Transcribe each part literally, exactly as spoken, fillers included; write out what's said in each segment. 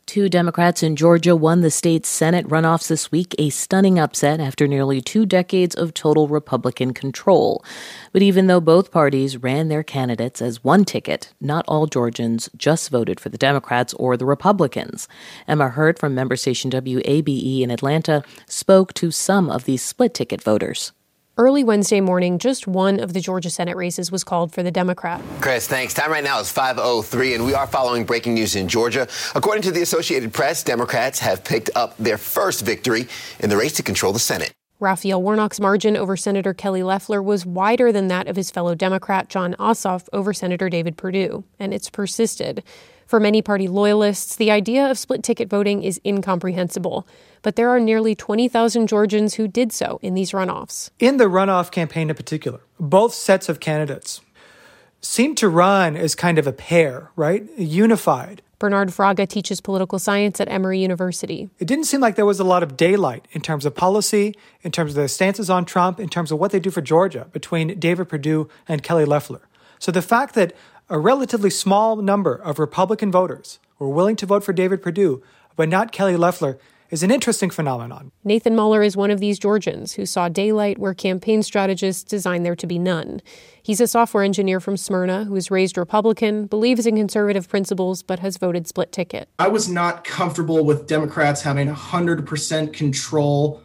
Two Democrats in Georgia won the state's Senate runoffs this week, a stunning upset after nearly two decades of total Republican control. But even though both parties ran their candidates as one ticket, not all Georgians just voted for the Democrats or the Republicans. Emma Hurt from member station W A B E in Atlanta spoke to some of these split-ticket voters. Early Wednesday morning, just one of the Georgia Senate races was called for the Democrat. Chris, thanks. Time right now is five oh three, and we are following breaking news in Georgia. According to the Associated Press, Democrats have picked up their first victory in the race to control the Senate. Raphael Warnock's margin over Senator Kelly Loeffler was wider than that of his fellow Democrat Jon Ossoff over Senator David Perdue, and it's persisted. For many party loyalists, the idea of split-ticket voting is incomprehensible. But there are nearly twenty thousand Georgians who did so in these runoffs. In the runoff campaign in particular, both sets of candidates seemed to run as kind of a pair, right? Unified. Bernard Fraga teaches political science at Emory University. It didn't seem like there was a lot of daylight in terms of policy, in terms of their stances on Trump, in terms of what they do for Georgia between David Perdue and Kelly Loeffler. So the fact that a relatively small number of Republican voters were willing to vote for David Perdue, but not Kelly Loeffler, is an interesting phenomenon. Nathan Muller is one of these Georgians who saw daylight where campaign strategists designed there to be none. He's a software engineer from Smyrna who was raised Republican, believes in conservative principles, but has voted split ticket. I was not comfortable with Democrats having one hundred percent control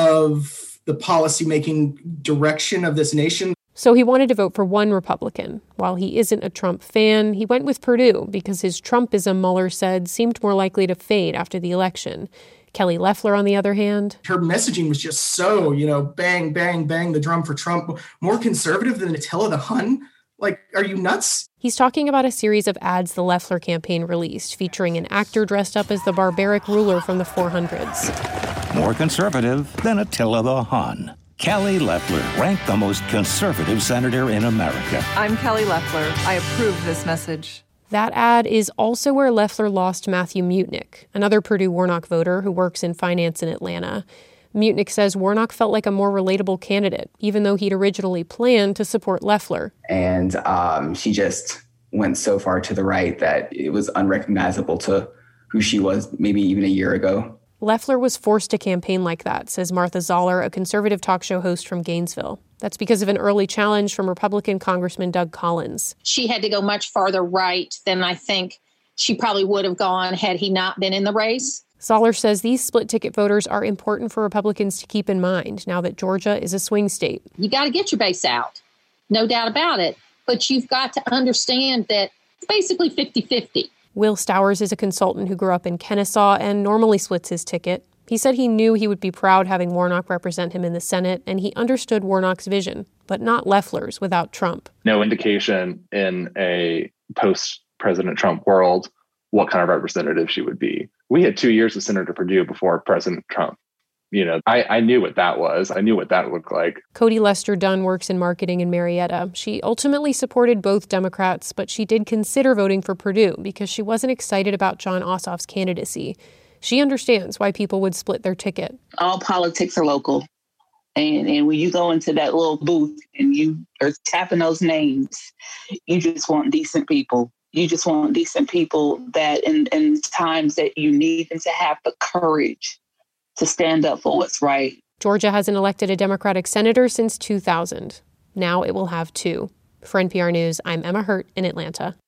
of the policymaking direction of this nation. So he wanted to vote for one Republican. While he isn't a Trump fan, he went with Perdue because his Trumpism, Mueller said, seemed more likely to fade after the election. Kelly Loeffler, on the other hand, her messaging was just so, you know, bang, bang, bang the drum for Trump, more conservative than Attila the Hun. Like, are you nuts? He's talking about a series of ads the Loeffler campaign released, featuring an actor dressed up as the barbaric ruler from the four hundreds. More conservative than Attila the Hun. Kelly Loeffler, ranked the most conservative senator in America. I'm Kelly Loeffler. I approve this message. That ad is also where Loeffler lost Matthew Mutnick, another Perdue-Warnock voter who works in finance in Atlanta. Mutnick says Warnock felt like a more relatable candidate, even though he'd originally planned to support Loeffler. And um, she just went so far to the right that it was unrecognizable to who she was maybe even a year ago. Loeffler was forced to campaign like that, says Martha Zoller, a conservative talk show host from Gainesville. That's because of an early challenge from Republican Congressman Doug Collins. She had to go much farther right than I think she probably would have gone had he not been in the race. Zoller says these split-ticket voters are important for Republicans to keep in mind now that Georgia is a swing state. You got to get your base out, no doubt about it. But you've got to understand that it's basically fifty-fifty. Will Stowers is a consultant who grew up in Kennesaw and normally splits his ticket. He said he knew he would be proud having Warnock represent him in the Senate, and he understood Warnock's vision, but not Loeffler's without Trump. No indication in a post-President Trump world what kind of representative she would be. We had two years with Senator Perdue before President Trump. You know, I, I knew what that was. I knew what that looked like. Cody Lester Dunn works in marketing in Marietta. She ultimately supported both Democrats, but she did consider voting for Perdue because she wasn't excited about Jon Ossoff's candidacy. She understands why people would split their ticket. All politics are local. And, and when you go into that little booth and you are tapping those names, you just want decent people. You just want decent people that in, in times that you need them to have the courage to stand up for what's right. Georgia hasn't elected a Democratic senator since two thousand. Now it will have two. For N P R News, I'm Emma Hurt in Atlanta.